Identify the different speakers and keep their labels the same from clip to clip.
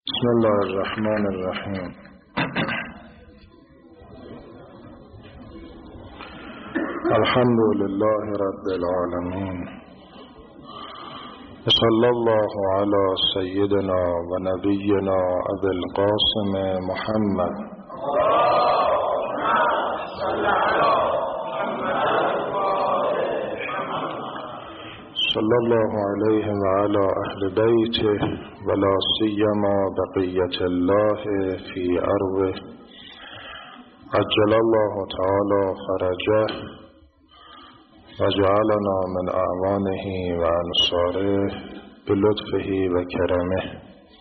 Speaker 1: بسم الله الرحمن الرحیم. الحمد لله رب العالمین. صلی الله علی سیدنا و نبینا ابی القاسم محمد. صلی الله علیه و علی اهل بیته ولا سیما بقیة الله فی ارضه عجل الله تعالی فرجه و جعلنا من اعوانه و انصاره بلطفه و کرمه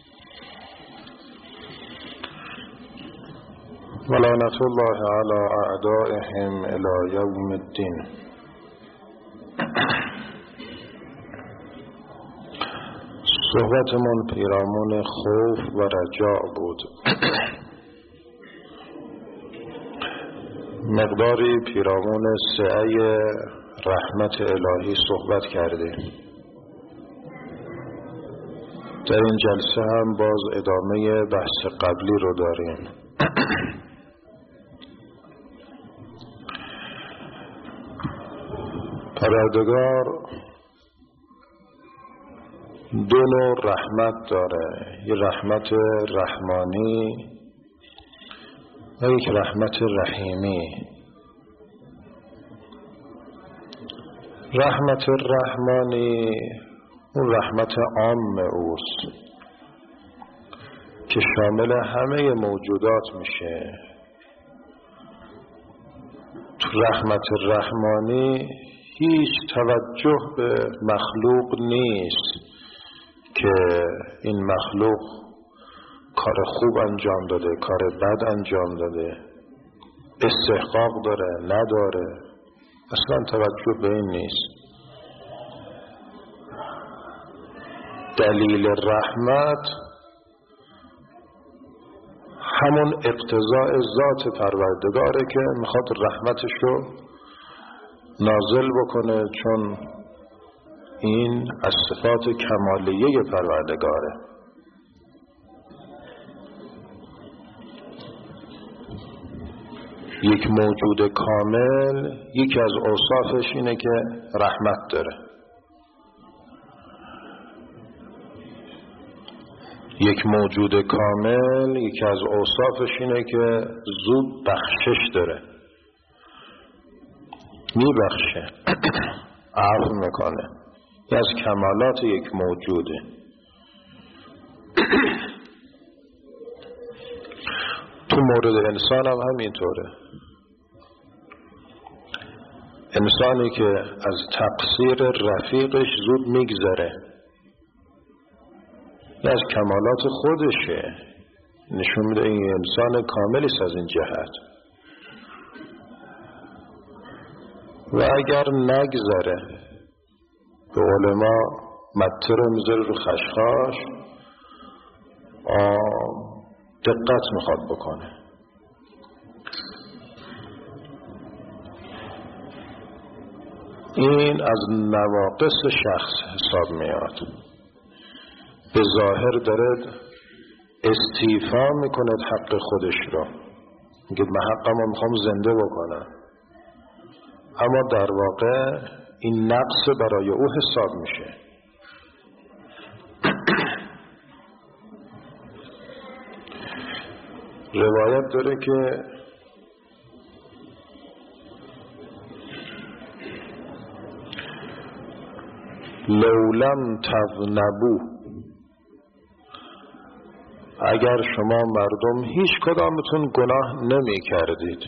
Speaker 1: و لعنة الله علی اعدائهم الی یوم الدین. صحبتمون پیرامون خوف و رجاء بود. مقداری پیرامون سعی رحمت الهی صحبت کردیم. در این جلسه هم باز ادامه بحث قبلی رو داریم. پروردگار دو نوع رحمت داره، یه رحمت رحمانی و یک رحمت رحیمی. رحمت رحمانی اون رحمت عام اوست که شامل همه موجودات میشه. تو رحمت رحمانی هیچ توجه به مخلوق نیست که این مخلوق کار خوب انجام داده، کار بد انجام داده، استحقاق داره، نداره، اصلا توجه به این نیست. دلیل رحمت همون اقتضاء ذات پروردگاره که میخواد رحمتشو نازل بکنه، چون این از صفات کمالیه پروردگاره. یک موجود کامل یکی از اوصافش اینه که رحمت داره. یک موجود کامل یکی از اوصافش اینه که زود بخشش داره، میبخشه، عفو میکنه. این از کمالات یک موجوده. تو مورد انسان هم همینطوره. انسانی که از تقصیر رفیقش زود میگذره، این از کمالات خودشه، نشون میده این انسان کاملی است از این جهت. و اگر نگذره، به علما مته رو میذاره رو خشخاش، دقت میخواد بکنه. این از نواقص شخص حساب میاد. به ظاهر داره استیفا میکنه حق خودش رو، میگه من حقم رو میخوام زنده بکنم، اما در واقع این نقص برای او حساب میشه. روایت داره که لولم تذنبوا، اگر شما مردم هیچ کدامتون گناه نمی کردید،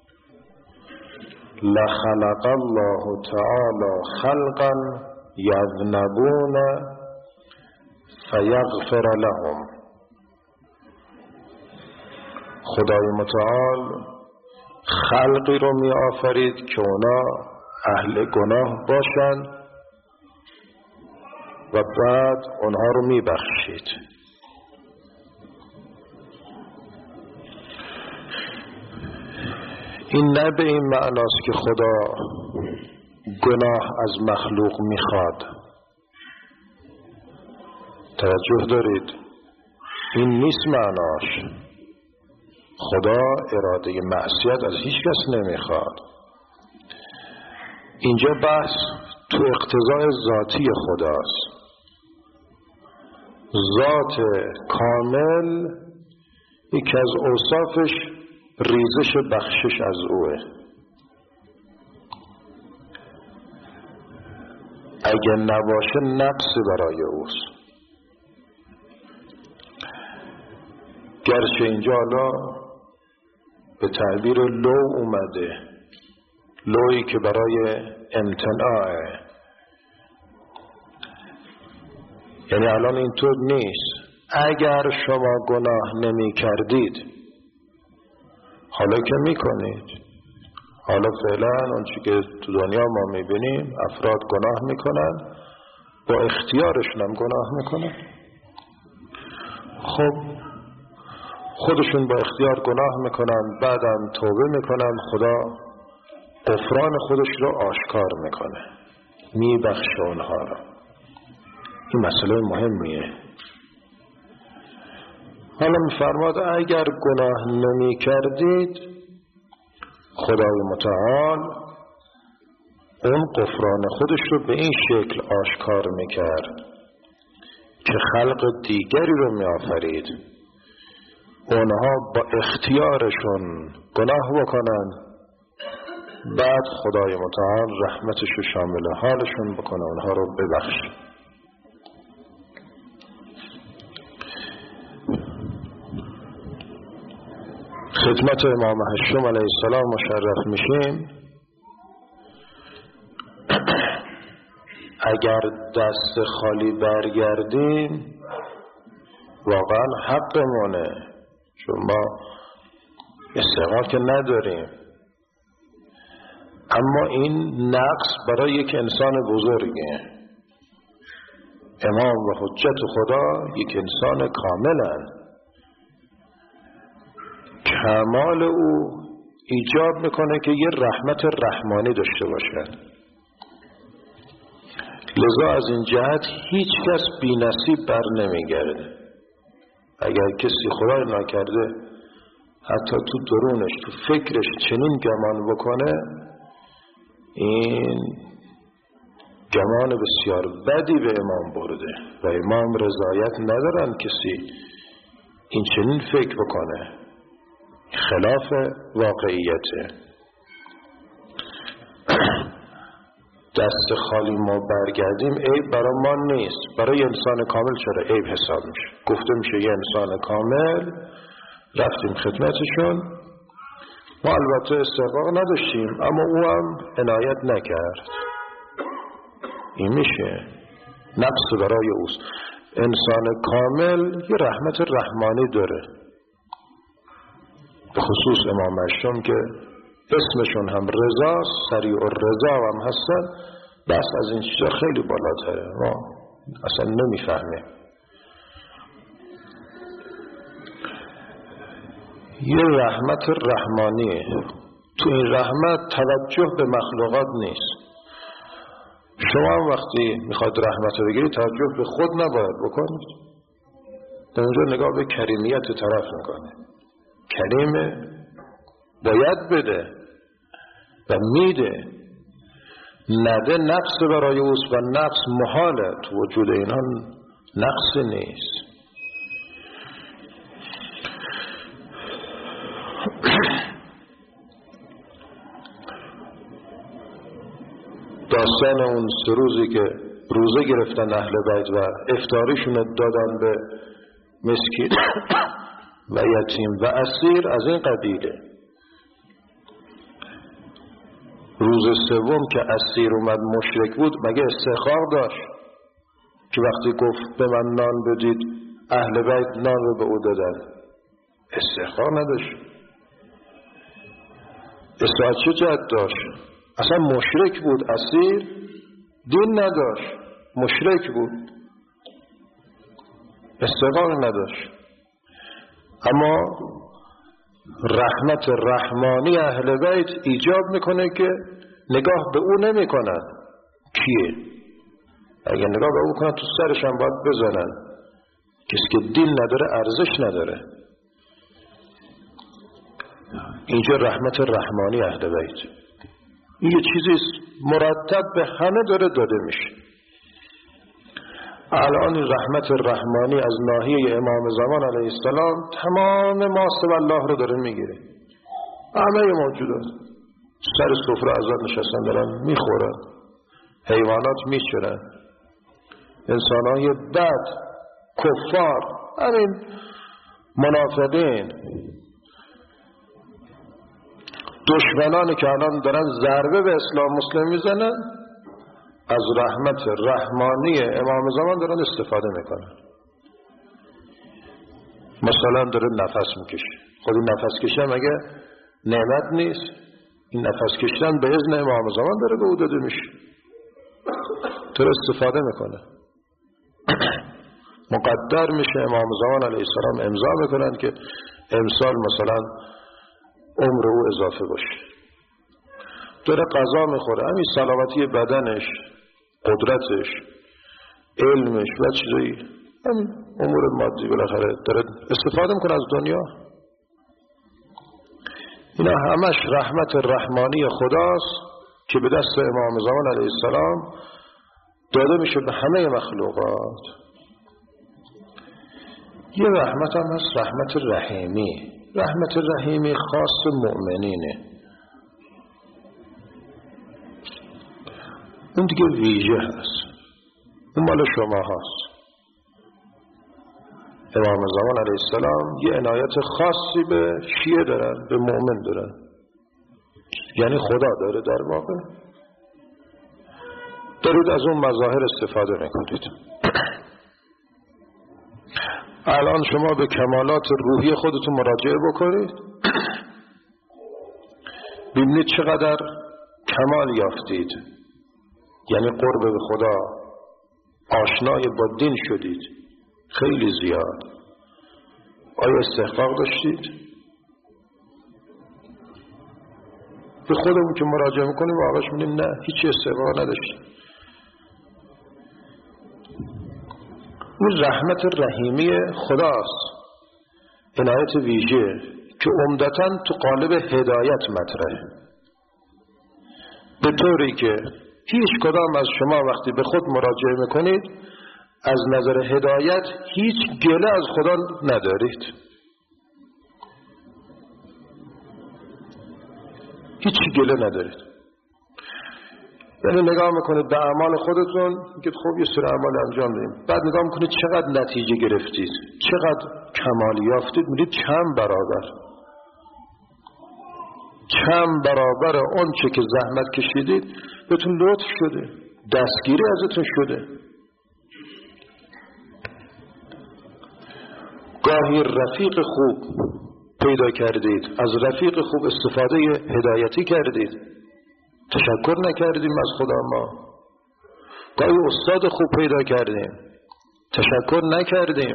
Speaker 1: لخلق الله تعالی خلقا یذنبون فیغفر لهم، خدای متعال خلقی رو می آفرید که اونا اهل گناه باشند و بعد اونها رو می بخشید. این نه به این معناست که خدا گناه از مخلوق میخواد. توجه دارید؟ این نیست معناش. خدا اراده معصیت از هیچ کس نمیخواد. اینجا بحث تو اقتضای ذاتی خداست. ذات کامل یکی از اوصافش ریزش بخشش از اوه. اگه نباشه نقص برای اوست. گرچه اینجا حالا به تعبیر لو اومده، لویی که برای امتناعه، یعنی الان اینطور نیست اگر شما گناه نمی کردید، حالا که می کنید. حالا فعلا اونچه که تو دنیا ما می بینیم افراد گناه می کنن، با اختیارشون هم گناه می کنن. خب خودشون با اختیار گناه میکنن، بعدم توبه میکنن، خدا غفران خودش رو آشکار میکنه، میبخشه اونها رو. این مسئله مهمیه. حالا میفرماد اگر گناه نمی کردید، خدای متعال اون غفران خودش رو به این شکل آشکار میکرد که خلق دیگری رو میآفرید، اونها با اختیارشون گناه بکنن، بعد خدای متعال رحمتش رو شامل حالشون بکنه، اونها رو ببخشه. خدمت امام هشتم علیه السلام مشرف میشیم. اگر دست خالی برگردیم واقعا حقمونه، چون ما استقلال که نداریم. اما این نقص برای یک انسان بزرگه. امام و حجت خدا یک انسان کاملن. کمال او ایجاب میکنه که یه رحمت رحمانی داشته باشد. لذا از این جهت هیچ کس بی نصیب بر نمیگرده. اگر کسی خدای نکرده حتی تو درونش، تو فکرش چنین گمان بکنه، این گمان بسیار بدی به امام برده و امام رضایت ندارن کسی این چنین فکر بکنه، خلاف واقعیته. دست خالی ما برگردیم عیب برای ما نیست، برای انسان کامل چرا عیب حساب میشه. گفته میشه یه انسان کامل، رفتیم خدمتشون، ما البته استحقاق نداشتیم اما او هم عنایت نکرد، این میشه نقص برای اوست. انسان کامل یه رحمت رحمانی داره، به خصوص امام هشتم که اسمشون هم رضا، سریع الرضا هم هستن، بس از این چیزا خیلی بالاتره، ما اصلا نمیفهمیم. یه رحمت رحمانیه. تو این رحمت توجه به مخلوقات نیست. شما هم وقتی میخواید رحمت رو بگیرید توجه به خود نباید بکنید، در اونجا نگاه به کریمیت طرف میکنه. کریمه باید بده و میده، نده نقص برای اوست و نقص محاله. تو وجود اینها نقص نیست. داستان اون 3 روزی که روزه گرفتن اهل بیت و افطاریشون دادن به مسکین و یتیم و اسیر، از این قبیله. روز سوم که اسیر اومد مشرک بود، مگه استحقاق داشت که وقتی گفت به من نان بدید اهل بیت نان رو به او دادن؟ استحقاق نداشت. استحقاق چه جهت داشت؟ اصلا مشرک بود، اسیر، دین نداشت، مشرک بود، استحقاق نداشت. اما رحمت رحمانی اهل بیت ایجاب میکنه که نگاه به او نمی کنن. کیه؟ اگر نگاه به او کنن تو سرش هم باید بزنن. کسی که دین نداره ارزش نداره. اینجا رحمت رحمانی اهل بیت، این یه چیزی مرتب به همه داره داده میشه. الان این رحمت رحمانی از ناحیه امام زمان علیه السلام تمام ماسب الله رو داره میگیره. همه موجودات سر سفره ازاد نشستن دارن میخورن، حیوانات میچرن، انسانهای بد، کفار، همین منافقین، دشمنانی که الان دارن ضربه به اسلام مسلم میزنن، از رحمت رحمانی امام زمان دارن استفاده میکنن. مثلا داره نفس میکشه، خود این نفس کشیدن مگه نعمت نیست؟ این نفس کشیدن به اذن امام زمان داره به او داده میشه، داره استفاده میکنه. مقدر میشه امام زمان علیه السلام امضا میکنن که امسال مثلا عمر او اضافه باشه. داره غذا میخوره، همین سلامتی بدنش، قدرتش، علمش و چیزایی، همین امور مادی بالاخره داره استفاده میکنه از دنیا. اینا همش رحمت رحمانی خداست که به دست امام زمان علیه السلام داده میشه به همه مخلوقات. یه رحمت هم هست رحمت رحیمی. رحمت رحیمی خاص مؤمنینه، اون دیگه ویژه هست، اون مال شما هست. امام زمان علیه السلام یه عنایت خاصی به شیعه دارن، به مؤمن دارن، یعنی خدا داره در واقع. دارید از اون مظاهر استفاده میکنید. الان شما به کمالات روحی خودتون مراجعه بکنید، ببینید چقدر کمال یافتید، یعنی قرب به خدا، آشنای با دین شدید، خیلی زیاد. آیا استحقاق داشتید؟ به خودمون که مراجعه میکنیم واقعش می‌بینیم نه، هیچ استحقاق نداشتیم. این رحمت رحیمی خداست، عنایت ویژه که عمدتاً تو قالب هدایت مطرحه، به طوری که هیچ کدام از شما وقتی به خود مراجعه میکنید از نظر هدایت هیچ گله از خدا ندارید، هیچ گله ندارید. یعنی نگاه میکنید به اعمال خودتون، میگید خب یه سری اعمال انجام دادیم، بعد نگاه میکنید چقدر نتیجه گرفتید، چقدر کمال یافتید، میگید چند برابر اون چه که زحمت کشیدید بهتون لطف شده، دستگیری ازتون شده. گاهی رفیق خوب پیدا کردید، از رفیق خوب استفاده هدایتی کردید، تشکر نکردیم از خدا. ما گاهی استاد خوب پیدا کردیم، تشکر نکردیم.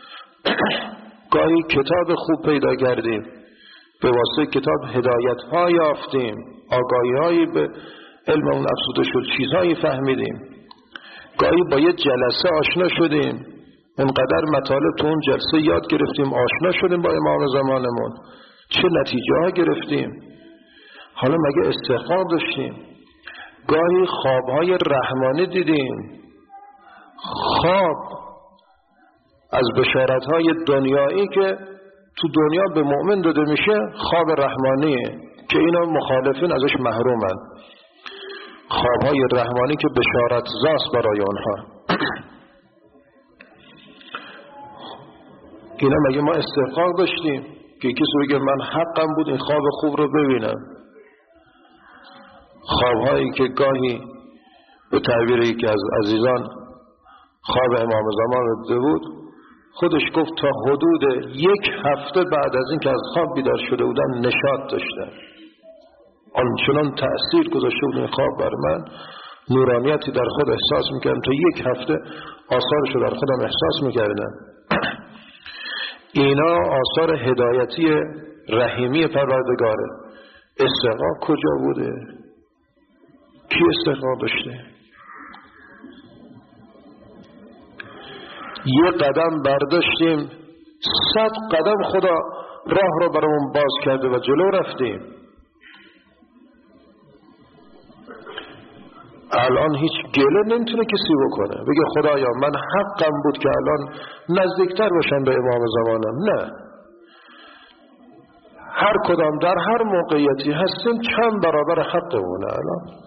Speaker 1: گاهی کتاب خوب پیدا کردیم، به واسطه کتاب هدایت ها یافتیم، آگاهی هایی به علم اون افزوده شد، چیزهایی فهمیدیم. گاهی با یه جلسه آشنا شدیم، انقدر مطالب تو اون جلسه یاد گرفتیم، آشنا شدیم با امام زمانمون، چه نتیجه ها گرفتیم. حالا مگه استحقاق داشتیم؟ گاهی خوابهای رحمانی دیدیم، خواب از بشارتهای دنیایی که تو دنیا به مؤمن داده میشه، خواب رحمانیه که اینا مخالفین ازش محرومن. خوابهای رحمانی که بشارت زاست برای اونها. اینا مگه ما استحقاق داشتیم که کسی بگه من حقم بود این خواب خوب رو ببینم؟ خوابهایی که گاهی به تعبیری که از عزیزان خواب امام زمان رو دیده بود، خودش گفت تا حدود 1 هفته بعد از این که از خواب بیدار شده بودن نشاط داشتن، آنچنان تأثیر گذاشته بود این خواب بر من، نورانیتی در خود احساس میکردم تا 1 هفته آثارش رو در خودم احساس میکردم. اینا آثار هدایتی رحیمی پروردگاره. استحقاق کجا بوده؟ کی استحقاق داشته؟ یه قدم برداشتیم 100 قدم خدا راه رو برامون باز کرده و جلو رفتیم. الان هیچ گله نمیتونه کسی بکنه بگه خدایا من حقم بود که الان نزدیکتر باشم به امام زمانم. نه، هر کدام در هر موقعیتی هستیم چند برابر حقمونه. الان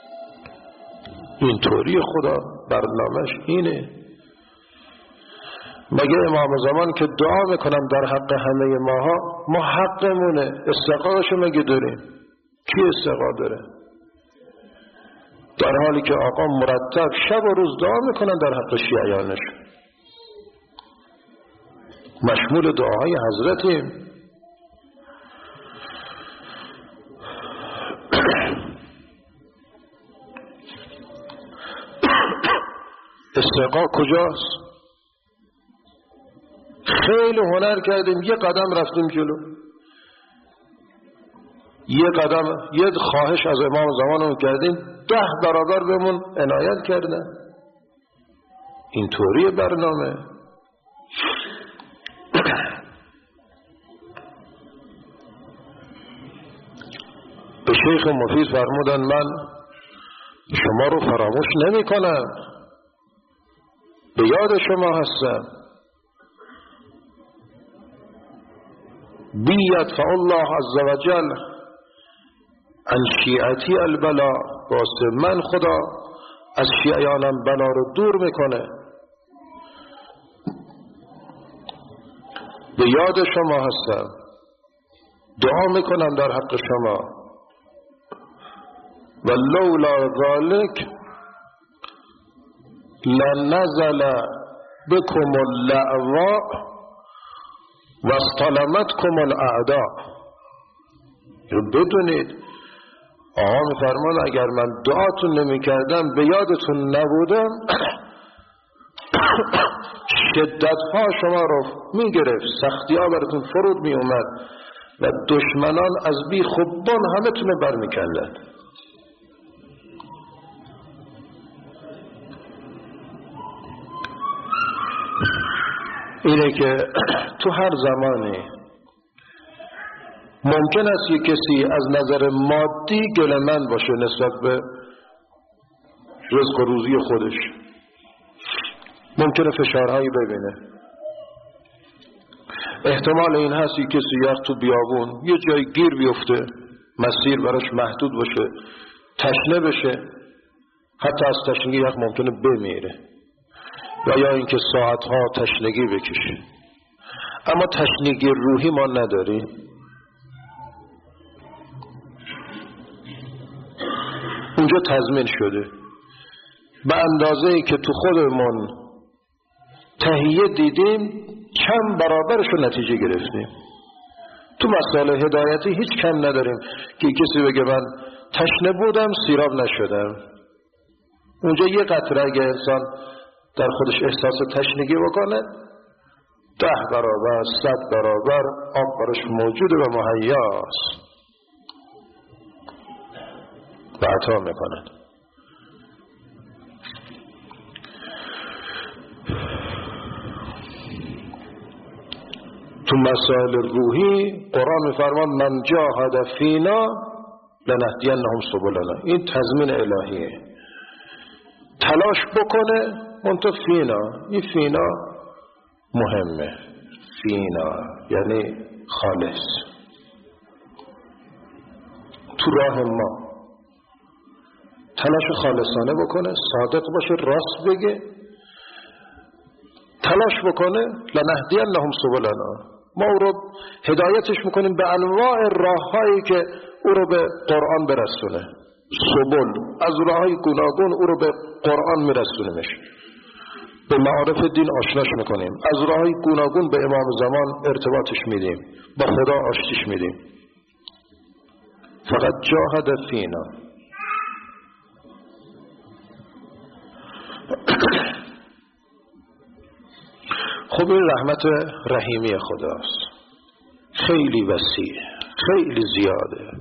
Speaker 1: اینطوری خدا برنامهش اینه. مگه امام زمان که دعا میکنم در حق همه ماها، ما حقمونه استحقاقشو مگه داریم؟ کی استحقاق داره؟ در حالی که آقا مرتب شب و روز دعا میکنن در حق شیعیانش، مشمول دعاهای حضرتیم. استحقاق کجاست؟ خیلی هنر کردیم، یه قدم رفتیم جلو، یه قدم یه خواهش از امام زمانمون کردیم 10 برابر بهمون عنایت کردن. اینطوری برنامه. به شیخ مفید فرمودن من شما رو فراموش نمی کنم، به یاد شما هستم. بیدفع الله عز وجل عن شیعتی البلا، واسه من خدا از شیعیانم بلا رو دور میکنه. به یاد شما هستم، دعا میکنم در حق شما. و لولا ذالک لنزل بكم اللعواء و استلمتكم الاعداء. بدونید آقا میفرمان اگر من دعاتون نمی کردم، به یادتون نبودم، شدت ها شما رو می گرفت، سختی ها براتون فرود می اومد و دشمنان از بی خوبان همه تونه بر می کندن. اینه که تو هر زمانی ممکن است یک کسی از نظر مادی گله‌مند باشه نسبت به رزق و روزی خودش، ممکنه فشارهایی ببینه. احتمال این هست یک کسی یخ تو بیابون یه جای گیر بیفته، مسیر براش محدود باشه، تشنه بشه، حتی از تشنگی یخ ممکنه بمیره، و یا اینکه ساعتها تشنگی بکشه. اما تشنگی روحی ما نداریم. اونجا تضمین شده به اندازه‌ای که تو خودمون تهیه دیدیم کم برابرش رو نتیجه گرفتیم. تو مسائل هدایتی هیچ کم نداریم که کسی بگه من تشنه بودم سیراب نشدم. اونجا یه قطره اگه انسان در خودش احساس تشنگی بکنه 10 برابر 100 برابر آب براش موجوده و مهیاست و عطا میکنن. تو مسائل روحی قرآن میفرمان من جاهد فینا لنهدینهم سبلنا. این تضمین الهیه. تلاش بکنه منتها فینا. این فینا مهمه. فینا یعنی خالص، تو راه ما تلاش خالصانه بکنه، صادق باشه، راست بگه، تلاش بکنه. لنهدینهم سبلنا. ما او رو هدایتش میکنیم به انواع راههایی که او رو به قرآن برسونه. سبل از راههای گوناگون او رو به قرآن میرسونیمش، به معارف دین آشناش میکنیم، از راههای گوناگون به امام زمان ارتباطش میدیم، با خدا آشتیش میدیم. فقط جاهد فینا. خب این رحمت رحیمی خداست، خیلی وسیع، خیلی زیاده.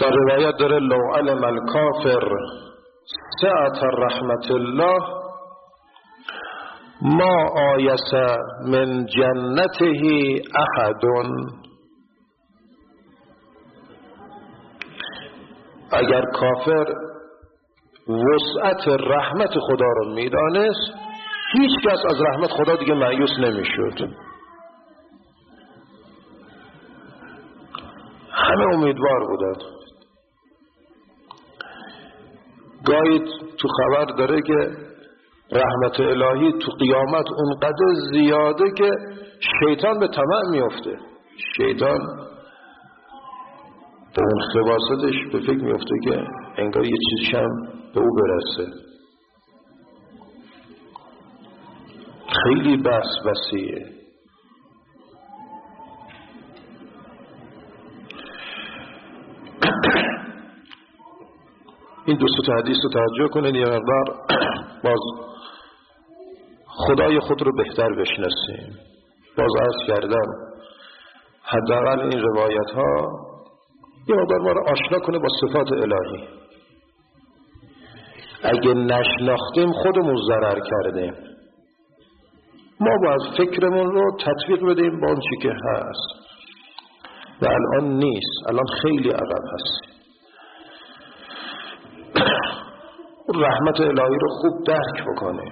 Speaker 1: در روایت داره لو علم الکافر سعت رحمت الله ما آیس من جنته احد. اگر کافر وسعت رحمت خدا رو میدانست هیچ کس از رحمت خدا دیگه مایوس نمیشد. همه امیدوار بودند. گاهی تو خبر داره که رحمت الهی تو قیامت اونقدر زیاده که شیطان به طمع میفته. شیطان به اون خواستش به فکر میفته که انگار یه چیزش هم به او برسه. خیلی بحث وسیعه. این دو تا حدیث رو توجه کنید یه مقدار باز خدای خود رو بهتر بشناسیم. باز عرض کردم حداقل این روایت ها یه مقدار ما رو آشنا کنه با صفات الهی. اگه نشناختیم خودمون ضرر کردیم. ما باید فکرمون رو تطبیق بدیم با اون چی که هست و الان نیست. الان خیلی عقب هست. رحمت الهی رو خوب درک بکنیم.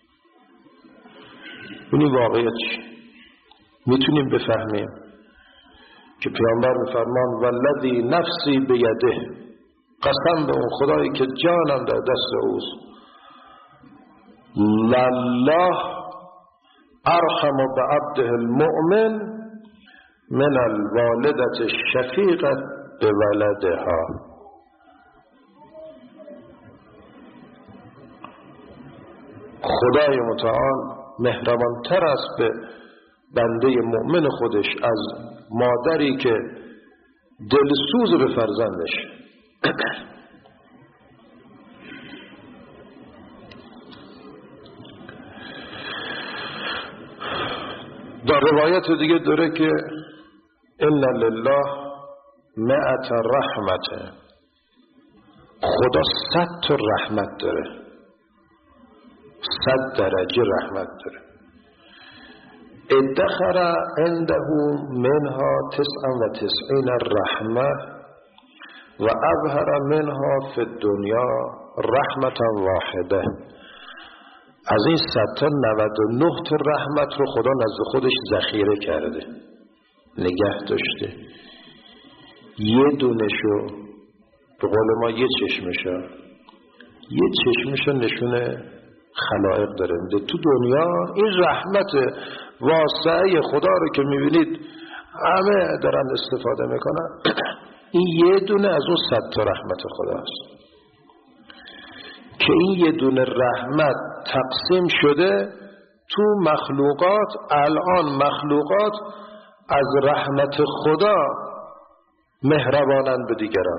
Speaker 1: این واقعیت چی؟ میتونیم بفهمیم که پیامبر میفرمان والذی نفسی بیده، قسم به اون خدایی که جانم در دست اوست، لله ارحم بعبده المؤمن من الوالدة الشفیقة بولدها. خدای متعال مهربانتر است به بنده مؤمن خودش از مادری که دلسوز به فرزندش. در روایت دیگه داره که ان لله مئة رحمت، خدا 100 رحمت داره، 100 درجه رحمت داره. ادخر عنده منها 99 رحمه و ابهر منها فی الدنیا رحمتا واحده. از این 100 تا 99 تا رحمت رو خدا نزد خودش ذخیره کرده، نگه داشته. یه دونشو به قول ما یه چشمشو نشونه خلائق داره میده. تو دنیا این رحمت واسعه خدا رو که میبینید همه دارن استفاده میکنن، این یه دونه از اون 100 تا رحمت خداست که این یه دونه رحمت تقسیم شده تو مخلوقات. الان مخلوقات از رحمت خدا مهربانند به دیگران.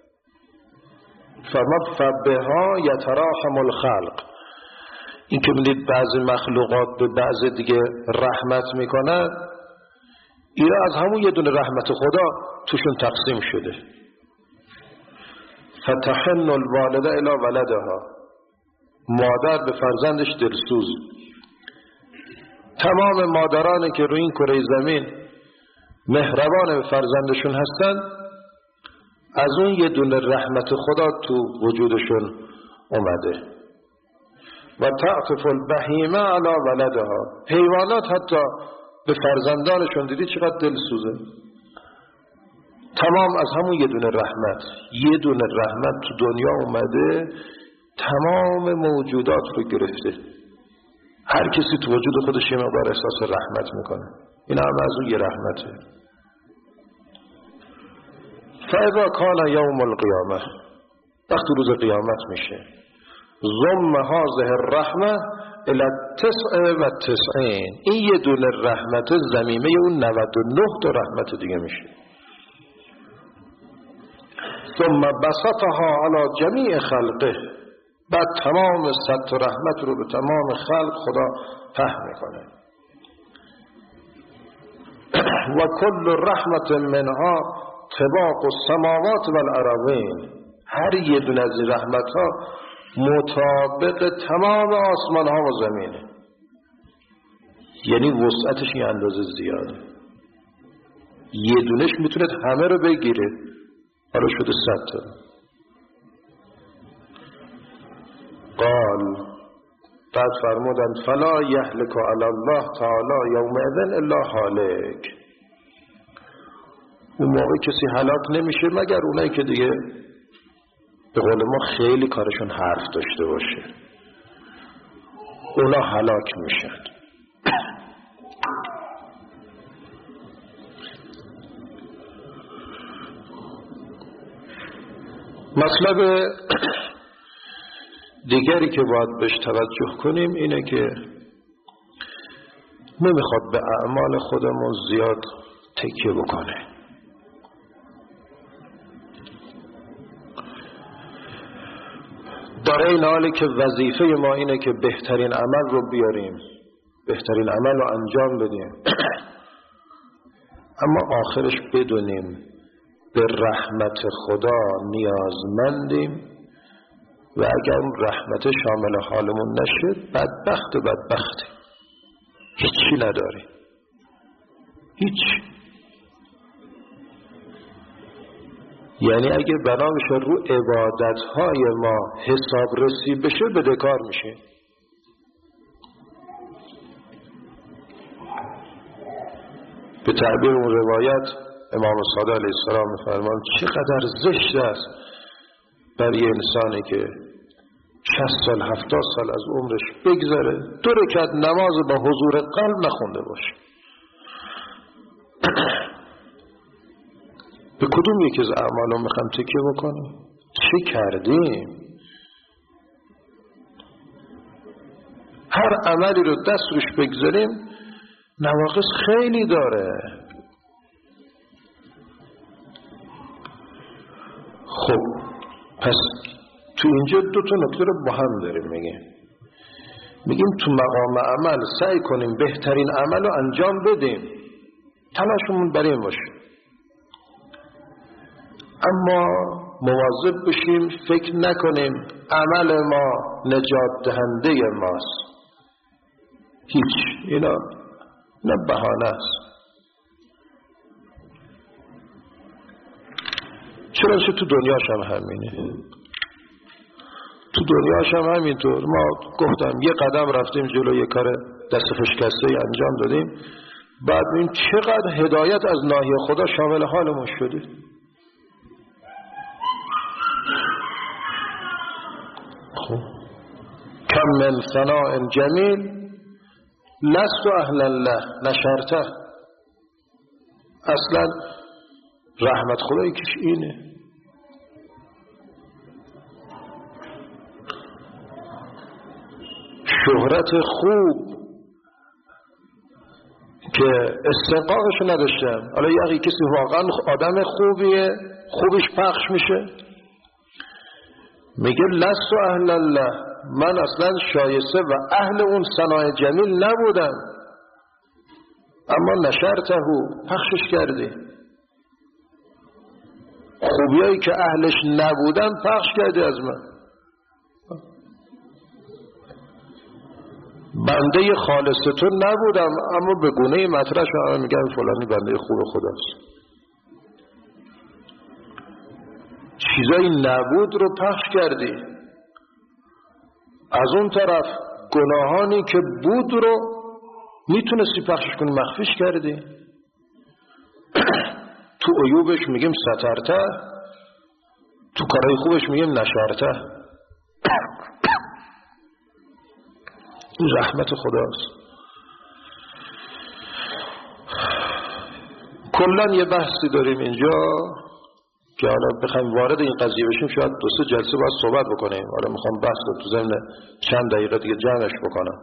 Speaker 1: فبها یتراحم الخلق. این که میدید بعضی مخلوقات به بعضی دیگه رحمت میکنن، اینا از همون یه دونه رحمت خدا توشون تقسیم شده. فتحن الوالده الی ولدها، مادر به فرزندش دلسوز. تمام مادرانی که روی این کره زمین مهربان به فرزندشون هستن، از اون یه دونه رحمت خدا تو وجودشون اومده. و تعطف البهیمه علی ولدها، حیوانات حتی به فرزندانشون دیدی چقدر دلسوزه. تمام از همون یه دونه رحمت. یه دونه رحمت تو دنیا اومده تمام موجودات رو گرفته. هر کسی تو وجود خودش یه مقدار احساس رحمت میکنه. این هم از اون یه رحمته. فاذا کان یوم القیامه، وقتی روز قیامت میشه، ضم هذه الرحمه الی 99. این یه دونه رحمت ضمیمه اون 99 تا رحمت دیگه میشه. ثم بسطها علی جمیع خلقه، بعد تمام 100 تا رحمت رو به تمام خلق خدا پهن میکنه. و کل رحمت منها طباق السماوات و الارضین، هر یه دونه از این رحمت ها مطابق تمام آسمان ها و زمینه، یعنی وسعتش این اندازه زیاده، یه دونش میتونه همه رو بگیره، حالا شده 100 تا. قال، بعد فرمودند فلا یهلک علی الله تعالی یومئذ الا هالک، اون موقع کسی هلاک نمیشه مگر اونایی که دیگه به قول ما خیلی کارشون حرف داشته باشه، اونا هلاک میشن. مطلب دیگری که باید بهش توجه کنیم اینه که نمیخواد به اعمال خودمون زیاد تکیه بکنه. در این حالی که وظیفه ما اینه که بهترین عمل رو بیاریم، بهترین عمل رو انجام بدیم، اما آخرش بدونیم به رحمت خدا نیازمندیم و اگر اون رحمت شامل حالمون نشه بدبخت هیچی نداریم، هیچ. یعنی اگه بنا میشه رو عبادتهای ما حسابرسی بشه بدهکار میشه. به تعبیر اون روایت امام صادق علیه السلام میفرمان چقدر زشت است برای انسانی که 60 سال 70 سال از عمرش بگذره 2 رکعت نماز با حضور قلب نخونده باشه. به کدوم یکی از اعمالو میخوام تکیه بکنیم؟ چه کردیم؟ هر عملی رو دست روش بگذاریم نواقص خیلی داره. خب پس تو اینجا 2 تا نکته رو با هم داریم میگیم تو مقام عمل سعی کنیم بهترین عمل رو انجام بدیم، تلاشمون برای این باشه، اما مواظب بشیم فکر نکنیم عمل ما نجات دهنده ماست. هیچ، اینا بهانه است. چرا تو دنیاش هم همینه، تو دنیاش هم همینطور. ما گفتم یه قدم رفتیم جلو، یه کار دست فشکسته انجام دادیم، بعد این چقدر هدایت از ناحیه خدا شامل حالمون شده. خب کم من ثناء جمیل لست اهلا له نشرته. اصلا رحمت خدا یکیش اینه. شهرت خوب که استحقاقش نداشتم، حالا یه کسی واقعا آدم خوبیه، خوبش پخش میشه، میگه لست اهلا له، من اصلا شایسته و اهل اون ثناء جمیل نبودم، اما نشرته پخشش کردی. خوبیایی که اهلش نبودم پخش کردی از من. بنده خالص تو نبودم، اما به گونه مطرح شما میگن فلانی بنده خوب خداست. چیزایی نبود رو پخش کردی. از اون طرف گناهانی که بود رو میتونستی پخشش کنی مخفیش کردی. تو عیوبش میگیم سترته، تو کارهای خوبش میگیم نشرته. این رحمت خداست. کلن یه بحثی داریم اینجا که حالا بخوایم وارد این قضیه بشیم شاید 2-3 جلسه باید صحبت بکنیم. حالا میخوام بحث رو تو ضمن چند دقیقه دیگه جمعش بکنم.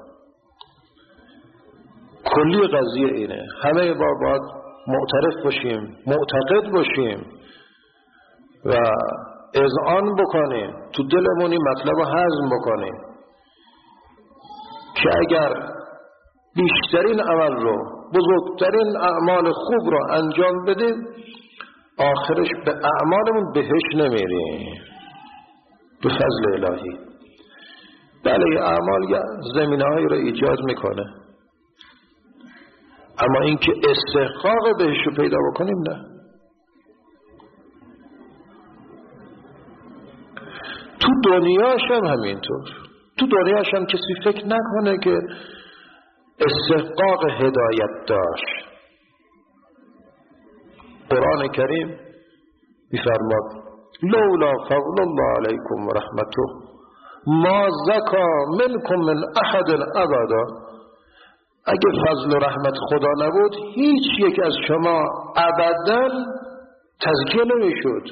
Speaker 1: کلی قضیه اینه، همه باید معترف باشیم، معتقد باشیم و اذعان بکنیم، تو دلمون این مطلب رو هضم بکنیم که اگر بیشترین عمل رو، بزرگترین اعمال خوب رو انجام بدیم، آخرش به اعمالمون بهش نمیریم به فضل الهی. بله اعمال زمینه‌هایی رو ایجاد میکنه، اما اینکه استحقاق بهش رو پیدا بکنیم نه. تو دنیاش هم همینطور. تو دنیاش هم کسی فکر نکنه که استحقاق هدایت داشت. قرآن کریم می‌فرماد لولا فضل الله علیکم و رحمته ما زکا منکم من احد ابدا. اگه فضل و رحمت خدا نبود هیچ یک از شما ابدا تزکیه نمیشد،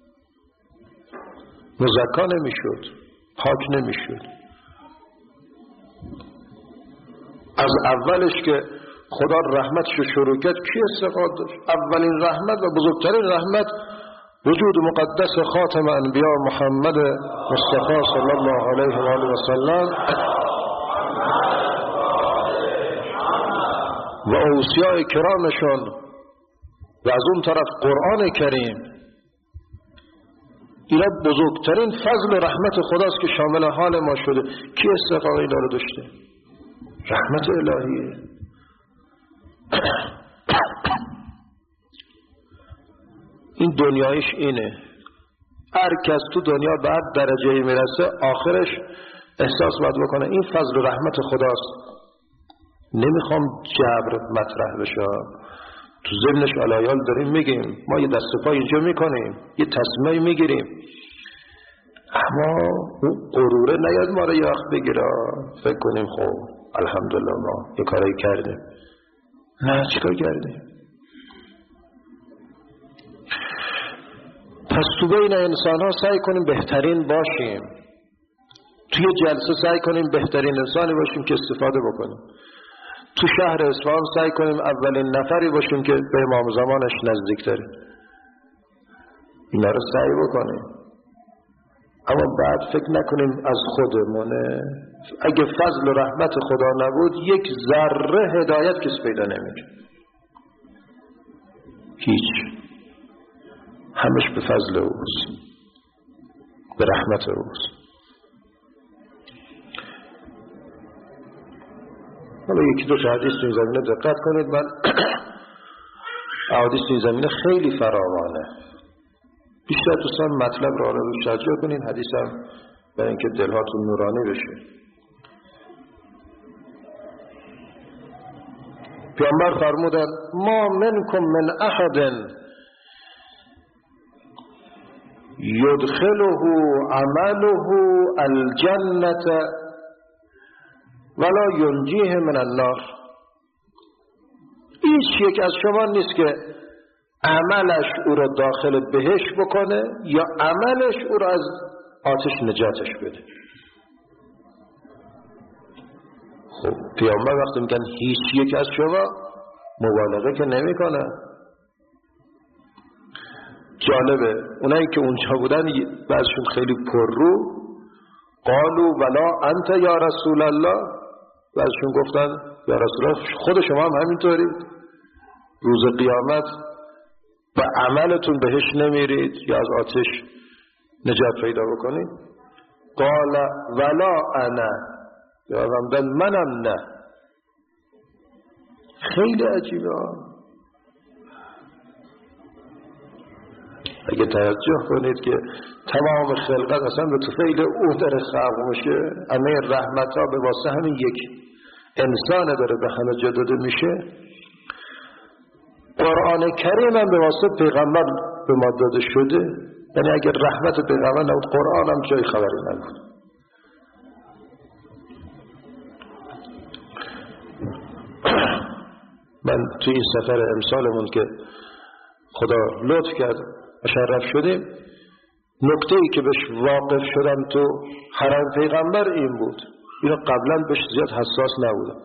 Speaker 1: مزکا نمیشد، پاک نمیشد. از اولش که خدا رحمتش شروع کرد کی استفاده داشت؟ اولین رحمت و بزرگترین رحمت وجود مقدس خاتم انبیاء محمد مصطفی صلی الله علیه و آله و سلم و اوصیاء کرامشون و از اون طرف قرآن کریم. اینا بزرگترین فضل و رحمت خداست که شامل حال ما شده. کی استحقاق اینا رو داشته؟ رحمت الهیه. این دنیایش اینه. هر کس تو دنیا به هر درجه‌ای میرسه آخرش احساس باید بکنه این فضل و رحمت خداست. نمیخوام جبر مطرح بشه. تو ضمنش علایال داریم میگیم، ما یه دست پا اینجا میکنیم، یه تصمیمی میگیریم، اما اون غروره نیاد ما رو یخ بگیره فکر کنیم خب الحمدلله ما یه کاری کردیم. نه، چیکار کردیم؟ پس تو بین انسان ها سعی کنیم بهترین باشیم. توی جلسه سعی کنیم بهترین انسانی باشیم که استفاده بکنیم. تو شهر اصفهان سعی کنیم اولین نفری باشیم که به امام زمانش نزدیک داریم. اینا رو سعی بکنیم، اما بعد فکر نکنیم از خودمونه. اگه فضل و رحمت خدا نبود یک ذره هدایت کس پیدا نمیشه. هیچ. همش به فضل اوست، به رحمت اوست. حالا یکی دو حدیث تو این زمینه دقت کنید. من احادیث تو این زمینه خیلی فراوانه. بیشتر دوستان مطلب را رو شجاع کنید. حدیث هم برای اینکه دلهاتون نورانی بشه. پیامبر فرمودن ما منکم من احد یدخله عمله الجنة ولا ینجیه من النار. هیچ یک از شما نیست که عملش او را داخل بهشت بکنه یا عملش او را از آتش نجاتش بده. خب پیامبر وقتی میگن هیچ یک از شما، مبالغه که نمی کنه. جالبه اونایی که اونجا بودن بعضشون خیلی پررو قالوا ولا انت یا رسول الله، بعضشون گفتن یا رسول الله خود شما هم همینطوری، روز قیامت با عملتون بهش نمیرید یا از آتش نجات پیدا بکنید. قال ولا انا، یا منم نه. خیلی عجیبه. اگه توجه کنید که تمام خلقت اصلا به طفیل او داره خلق میشه، همه رحمت ها به واسه همین یک انسان داره به همه جا داده میشه. قرآن کریم هم به واسه پیغمبر به ما داده شده. یعنی اگر رحمت پیغمبر نبود قرآن هم جای خبری نبود. من توی این سفر امسالمون که خدا لطف کرد مشرف شدیم، نکته ای که بهش واقف شدم تو حرم پیغمبر این بود. اینو قبلا بهش زیاد حساس نبودم.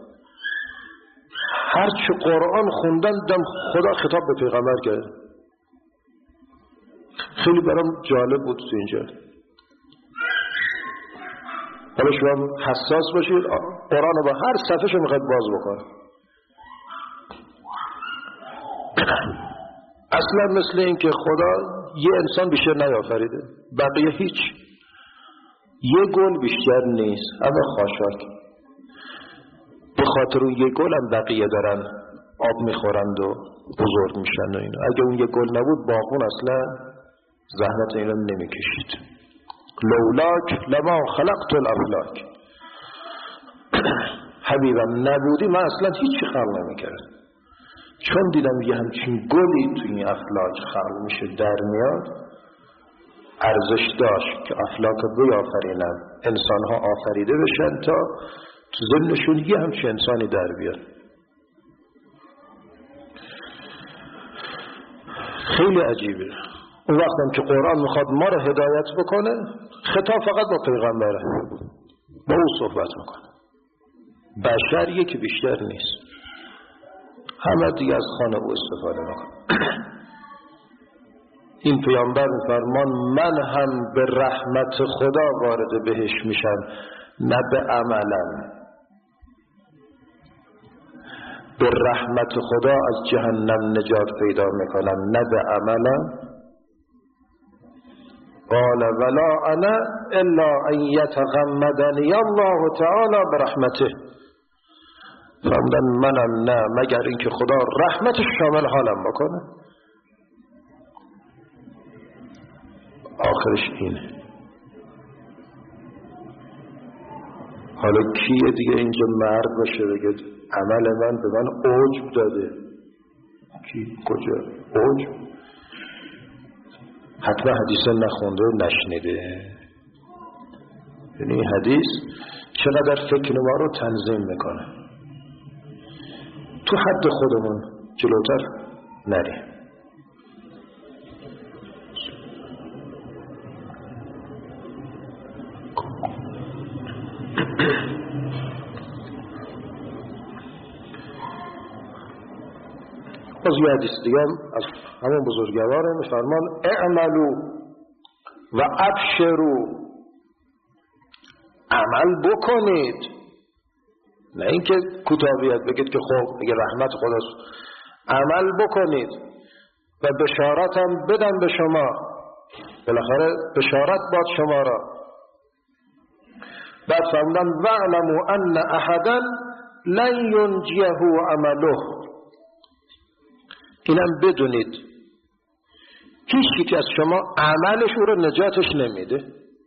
Speaker 1: هرچی قرآن خوندن دم خدا خطاب به پیغمبر کرد. خیلی برام جالب بود تو اینجا. حالا شما حساس باشید، قرآن رو با هر صفحه شو میخواید باز بکنید. اصلا مثل این که خدا یه انسان بیشتر نیافریده، بقیه هیچ، یه گل بیشتر نیست، اما خاشاک به خاطر اون یه گل هم بقیه دارن آب میخورند و بزرگ میشن و اینا. اگه اون یه گل نبود باغون اصلا زحمت اینا نمیکشید. لولاک لما خلقت الافلاک. حبیبم نبودی من اصلا هیچی خلق نمیکرد. چون دیدم یه همچین گلی توی این افلاک خلق میشه در میاد، ارزش داشت که افلاک بیافرینم، انسانها آفریده بشن تا تو ذهنشون یه همچین انسانی در بیاد. خیلی عجیبه. اون وقتم که قرآن میخواد ما رو هدایت بکنه، خطاب فقط با پیغمبره، با او صحبت میکنه. بشر یکی بیشتر نیست، همه دیگه از خانه او استفاده میکنه. این پیامبر میفرمان من هم به رحمت خدا وارد بهشت میشم، نه به عملم. به رحمت خدا از جهنم نجات پیدا میکنم، نه به عملم. قال ولا انا الا ان یتغمدنی الله تعالی برحمته. فرمودن منم نه مگر اینکه خدا رحمتش شامل حالم بکنه. آخرش اینه. حالا کیه دیگه اینجا مرد باشه بگه عمل من به من عجب داده؟ کی؟ کجا؟ عجب؟ حتما حدیث نخونده و نشنیده. یعنی این حدیث چقدر فکر ما رو تنظیم میکنه. تو حد خودمون جلوتر نریم. باز یه حدیث دیگه از همون بزرگواره میفرمان اعملو و ابشرو، عمل بکنید، نه اینکه کوتاهیت بگید که خب اگه رحمت خداست. عمل بکنید و بشارتم بدم به شما، بالاخره بشارت باد شما را. بعد فرمودن واعلموا ان احدا لن ینجیه عمله. اینم بدونید هیچ که از شما عملش او رو نجاتش نمیده.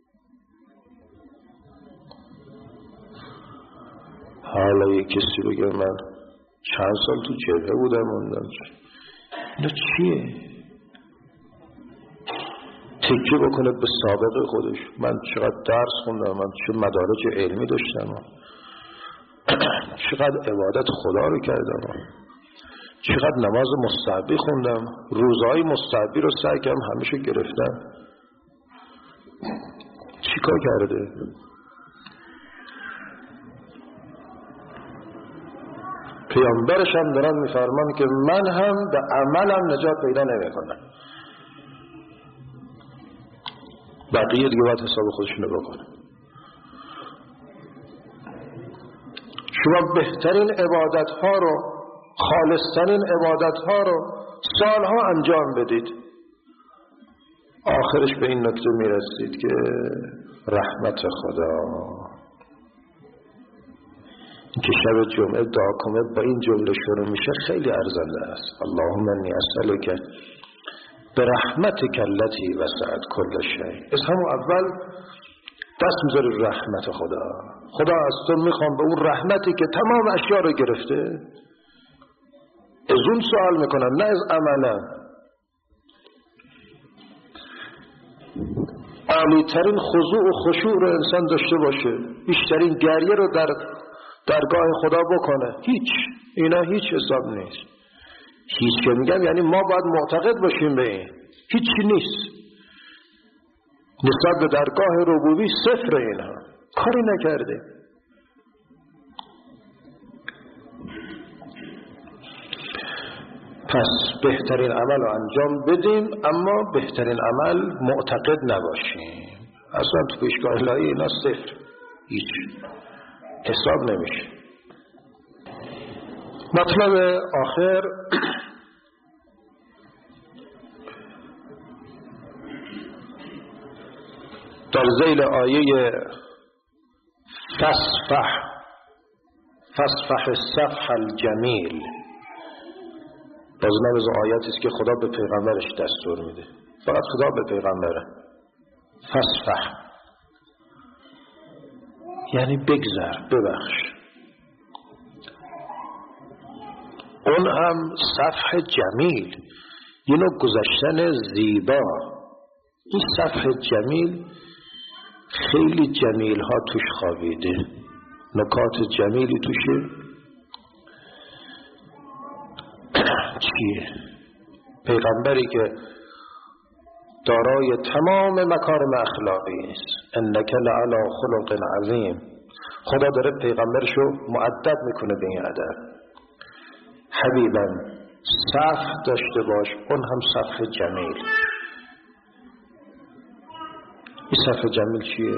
Speaker 1: حالا یک کسی بگه من چند سال تو جبهه بودم موندم، اینا چیه؟ تکیه بکنه به سابقه خودش، من چقدر درس خوندم، من چه مدارج علمی داشتم، چقدر عبادت خدا رو کردم، چقدر نماز مستحبی خوندم، روزهای مستحبی رو سعی کردم همیشه گرفتم. چی کار کرده؟ پیامبرش هم دارن میفرمان که من هم به عملم نجات پیدا نمیکنم. بقیه دیگه باید حساب خودشونو بکنه. شما بهترین عبادت ها رو، خالصترین عبادت ها رو سالها انجام بدید، آخرش به این نکته میرسید که رحمت خدا. که شب جمعه دعا کنه با این جمله شروع میشه، خیلی ارزنده است. اللهم انی اسألک برحمتک التی وسعت کل شیء. از همون اول دست میذاری رحمت خدا. خدا از تو میخوام به اون رحمتی که تمام اشیاء رو گرفته، از اون سوال میکنم، نه از عملا. عالیترین خضوع و خشوع رو انسان داشته باشه، بیشترین گریه رو در درگاه خدا بکنه. اینا هیچ حساب نیست. هیچ که میگم یعنی ما باید معتقد باشیم به این، هیچی نیست. نسبت به درگاه ربوبی صفر، اینها کاری نکرده. پس بهترین عمل رو انجام بدیم، اما بهترین عمل معتقد نباشیم. اصلا تو پیشگاه الهی اینا صفر، هیچ حساب نمیشه. مطلب آخر در ذیل آیه فاصفح الصفح الجمیل، باز نوز آیاتی است که خدا به پیغمبرش دستور میده، فقط خدا به پیغمبره. فاصفح یعنی بگذر، ببخش. اون هم صفح جمیل، یه نوع گذشتن زیبا. این صفح جمیل خیلی جمیل ها توش خوابیده، نکات جمیلی توشه. چیه؟ پیغمبری که دارای تمام مکارم اخلاقی است، انک لعلی خلق عظیم. خدا داره پیغمبرشو مؤدب میکنه به این ادب. حبیبا صفح داشته باش، اون هم صفح جمیل. این صفح جمیل چیه؟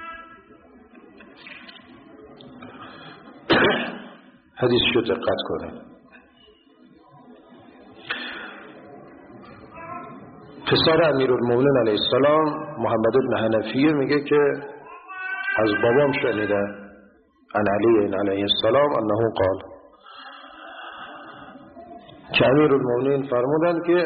Speaker 1: حدیث شو دقت کنید. پسر امیرالمومنین علیه السلام محمد بن حنفیه میگه که از بابام شنیده عن علی علیه السلام انه قال، که امیرالمومنین فرمودن که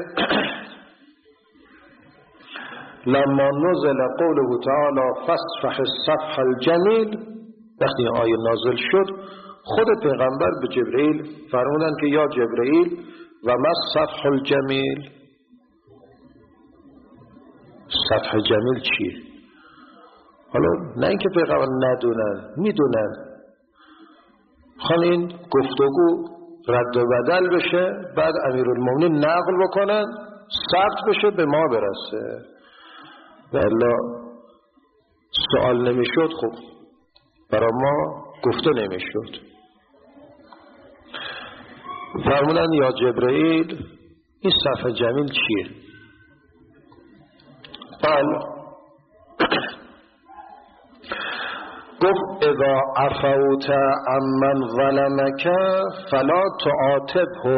Speaker 1: لما نزل قوله تعالی فاصفح الصفح الجمیل، وقتی آیه نازل شد خود پیغمبر به جبرئیل فرمودن که یا جبرئیل و ما الصفح الجمیل، صفح جمیل چیه؟ حالا نه اینکه پیغمبر ندونن، میدونن. خواهن این گفتگو رد و بدل بشه، بعد امیرالمومنین نقل بکنن، ثبت بشه، به ما برسه. و الا سوال نمیشد، خب برای ما گفته نمیشد. فرمودن یا جبرئیل این صفح جمیل چیه؟ قال گفت اذا عفوت عمن ظلمك فلا تعاتبه،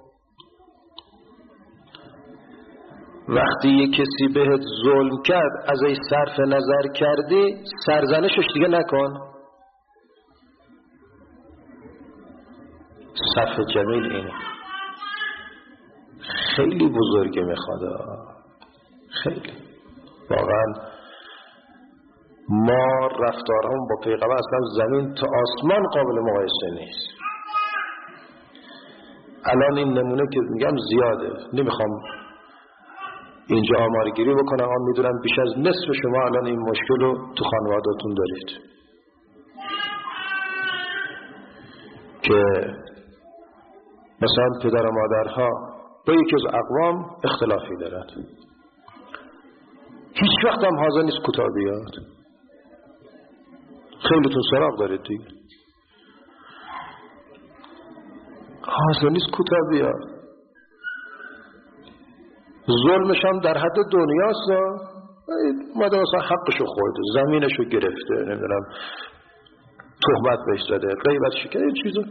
Speaker 1: وقتی یک کسی بهت ظلم کرد از ای صرف نظر کردی، سرزنشش دیگه نکن. صفح جمیل اینه، خیلی بزرگه، میخواد خیلی. واقعا ما رفتارهم با پیغمبر اصلا زمین تا آسمان قابل مقایسه نیست. الان این نمونه که میگم زیاده، نمیخوام اینجا آمارگیری بکنم. آن میدونم بیش از نصف شما الان این مشکل رو تو خانواده‌تون دارید که مثلا پدر و مادرها با یکی از اقوام اختلافی دارند، هیچ وقت هم حاضر نیست کوتاه بیاد. خیلیتون سراغ دارید دیگه، حاضر نیست کوتاه بیاد. ظلمش هم در حد دنیاست، اومده مثلا حقشو خورده، زمینشو گرفته، نمیدونم تهمت بهش زده، غیبت شکر، این چیزا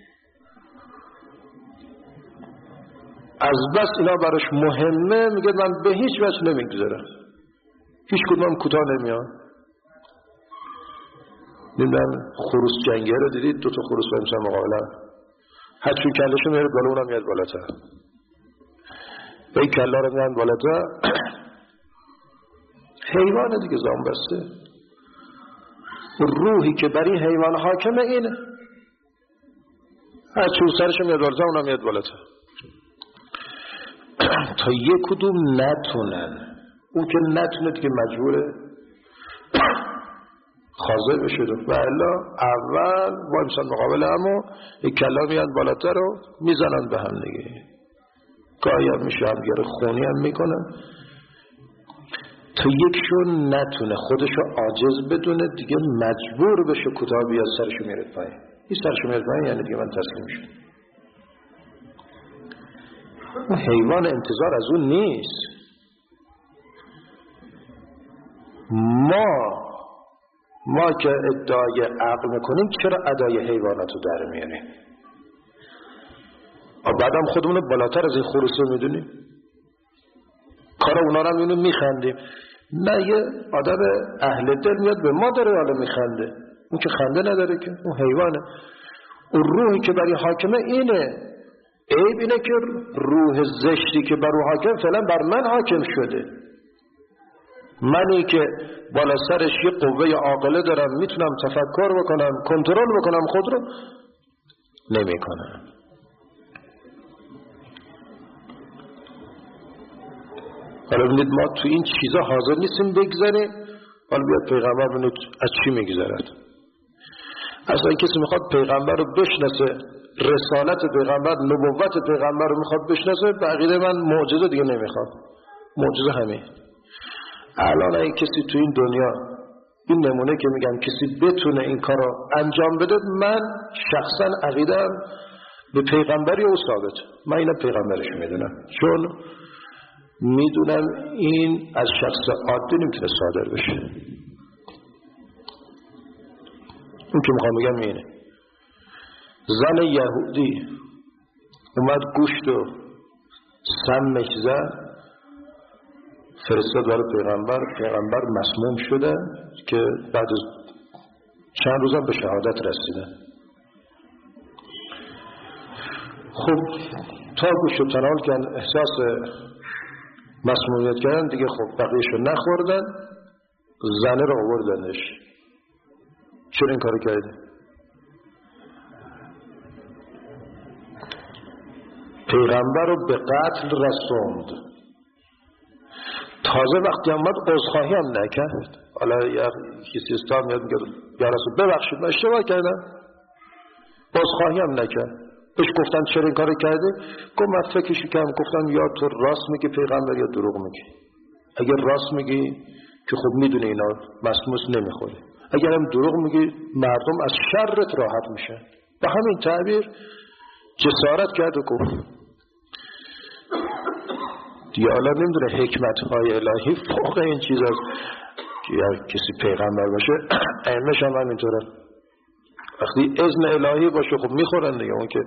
Speaker 1: از بس اینا براش مهمه، میگه من به هیچ وجه نمیگذارم، هیچ کدوم کوتاه نمیاد. نمیدونم خروس جنگی رو دیدید؟ دو تا خروس با همسر مقابله، هر چون کلشو میاره بالا، اونم میاد بالاتر، به این کلا رو میاد بالاتر. حیوان دیگه زام بسته. روحی که بر این حیوان حاکمه اینه، هر چون سرشو میاد بالاتر، اونم میاد بالاتر. تا یک کدوم نتونن، اون که نتونه دیگه مجبوره خاضع بشه و الا اول با انسان مقابل همو یک کلا میاد بالاتر رو میزنن به هم دیگه، گاهی هم میشه همگره خونی هم میکنن. تا یکشون نتونه خودشو عاجز بدونه دیگه مجبور بشه کوتاه بیاد، سرشو میره پایین. این سرشو میره پایین یعنی دیگه من تسلیم شدم. حیوان انتظار از اون نیست. ما که ادعای عقل میکنیم چرا ادای حیواناتو در میاریم؟ بعدم خودمون بالاتر از این خروسه میدونیم، کار اونا رو میبینیم میخندیم. نه یه آدم اهل دل میاد به ما داره حالا میخنده، اون که خنده نداره که، اون حیوانه. اون روحی که برای حاکمه اینه. عیب اینه که روح زشتی که بر او حاکم فعلا بر من حاکم شده. منی که بالا سرش یه قوه عاقله دارم، میتونم تفکر بکنم، کنترل بکنم خود رو، نمی کنم. حالا ببینید ما تو این چیزا حاضر نیستیم بگذاریم. حالا بیاد پیغمبر ببینید از چی میگذرد. اصلا کسی میخواد پیغمبر رو بشناسه، رسالت پیغمبر، نبوت پیغمبر رو میخواد بشناسه، بقیه من معجزه دیگه نمیخواد. معجزه همین. الان اگه کسی تو این دنیا این نمونه که میگم کسی بتونه این کار رو انجام بده، من شخصا عقیدم به پیغمبری او ثابت. من اینو پیغمبرش میدونم، چون میدونم این از شخص عادی نمیتونه صادر بشه. اون که میخوام بگم اینه. زن یهودی اومد گوشت و سمش زد، فرستاد برای پیغمبر مسموم شده که بعد از چند روزم به شهادت رسیدن. خب تا گوشت رو تناول کردن، احساس مسمومیت کردن دیگه، خب بقیه‌شو نخوردن، زنه رو آوردنش. چرا این کارو کردی؟ پیغمبر رو به قتل رسوند. تازه وقتی آمد عذرخواهی هم نکرد. حالا کسی استاد میاد میگه یا رسول ببخشید من اشتباه کردم، عذرخواهی هم نکرد. بهش گفتن چرا این کارو کردی؟ گفت من فکرشو کردم، گفتم یا تو راست میگی پیغمبر یا دروغ میگی. اگر راست میگی که خب میدونی اینا مسموس نمیخوره، اگر هم دروغ میگی مردم از شرت راحت میشن. با همین تعبیر جسارت کرد و گفت. دیگه حالا نمیدونه حکمت‌های الهی فوق این چیز است که یا کسی پیغمبر باشه ائمه‌ش هم همینطوره، وقتی اذن الهی باشه خب میخورن دیگه. اون که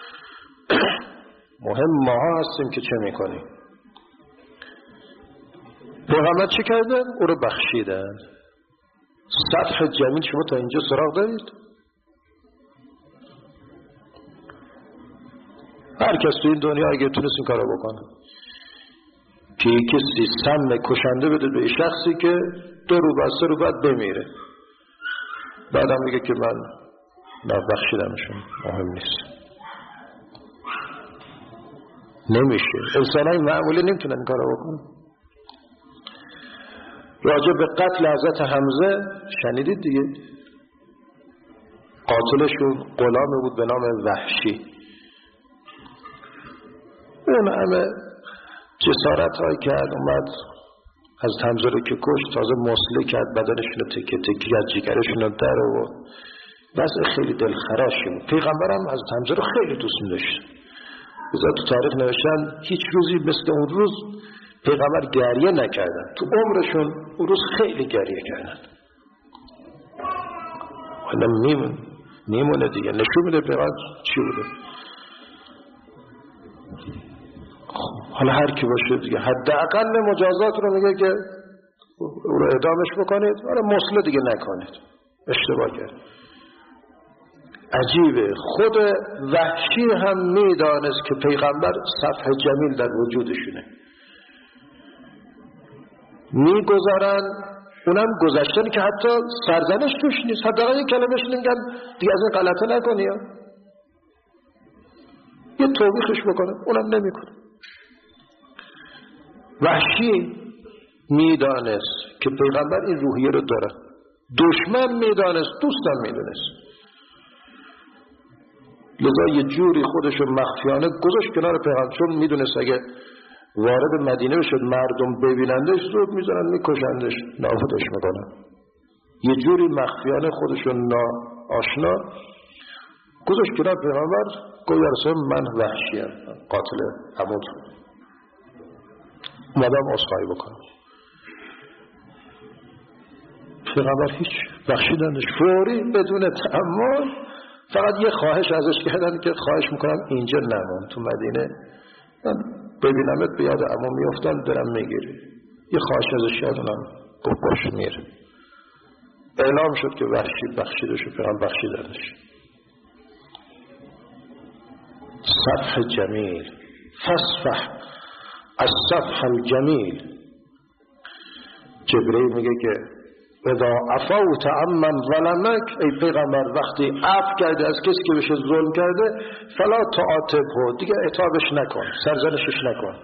Speaker 1: مهم ماها هستیم که چه میکنیم. پیغمبر چه کردن؟ او رو بخشیدن. سطح جمیل شما تا اینجا سراغ دارید؟ هر کس تو این دنیا اگه تونست این کارو بکنه که کسی سم کشنده بده به شخصی که 2 روز بعد 3 روز بعد بمیره، بعدم میگه که من بخشیدمشون، مهم نیست. نمیشه. انسانای معمولی نمیتونن این کارو بکنن. راجع به قتل حضرت حمزه شنیدید دیگه، قاتلشون غلامی بود به نام وحشی. اون همه جسارت های کرد، اومد از حمزه رو که کشت، تازه مسله کرد، بدنشون رو تکه تکه کرد، جگرشون رو در آورد. وضع خیلی دلخراشی بود. پیغمبرم از حمزه رو خیلی دوست داشت. بذار تو تاریخ نوشتن هیچ روزی مثل اون روز پیغمبر گریه نکردن. تو عمرشون اون روز خیلی گریه کردن. حالا میمونه دیگه، نشون میده پیغمبر چی بوده. حالا هر کی باشه دیگه حداقل مجازات رو میگه که او رو اعدامش بکنید، حالا مسله دیگه نکنید، اشتباه کرد. عجیبه، خود وحشی هم میدانست که پیغمبر صفح جمیل در وجودشونه، میگذارن اونم گذشتن که حتی سرزنش توش نیست، حداقل یک کلمهش نمیگن دیگه از این غلطه نکنی، یه توبیخش بکنه، اونم نمیکنه. وحشی میدانست که پیغمبر این روحیه رو داره، دشمن میدانست، دوستم میدونست، لذا یه جوری خودشو مخفیانه گذاشت کنار پیغمبر، چون میدونست اگه وارد مدینه بشد مردم ببینندش زود میذارن میکشندش، نابودش میکنن. یه جوری مخفیانه خودشو ناآشنا گذاشت کنار پیغمبر، گفت یا رسول من وحشیم، قاتل عمود، اومدم عذرخواهی بکنم. پیغمبر هیچ بخشیدنش، فوری بدون تأمل، فقط یه خواهش ازش کردن که خواهش میکنم اینجا نمون، تو مدینه من ببینمت به یاد عمو میافتم، دارم میگیری، یه خواهش ازش کردنم گفت باش میره. اعلام شد که وحشی بخشیده شد، پیغمبر بخشیدنش. صفح جمیل، فصفح الصفح الجمیل. جبرئیل میگه که اذا عفوت عمن ظلمک، ای پیغمبر وقتی عفو کرده از کسی که بهش ظلم کرده، فلا تعاتبه، دیگه عتابش نکن، سرزنشش نکن.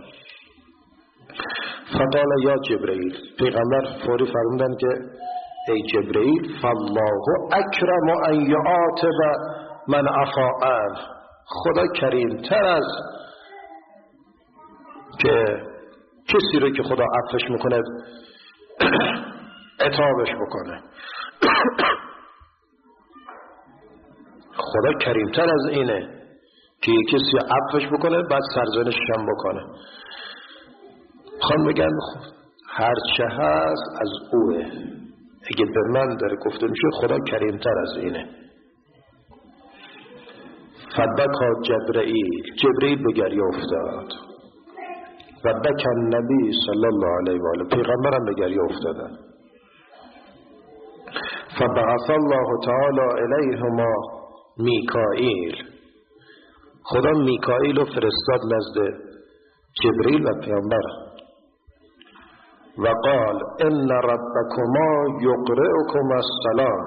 Speaker 1: فقال یا جبرئیل، پیغمبر فوری فرمودن که ای جبرئیل فالله اکرم ان یعاتب من عفا عنه، خدا کریم تر از که کسی رو که خدا عفوش میکنه عتابش بکنه. خدا کریمتر از اینه که کسی عفوش بکنه بعد سرزنشش هم بکنه. خان بگن هر چه هست از اوه، اگه به من داره گفته میشه خدا کریمتر از اینه. فبکا جبرئیل به گریه افتاد و بکا نبی صلی الله علیه و آله، پیغمبرم به گریه افتادن. فبعث الله تعالی الیهما میکائیل، خدا میکائیل رو فرستاد نزد جبرئیل و پیغمبر و قال ان ربکما یقرئکما السلام،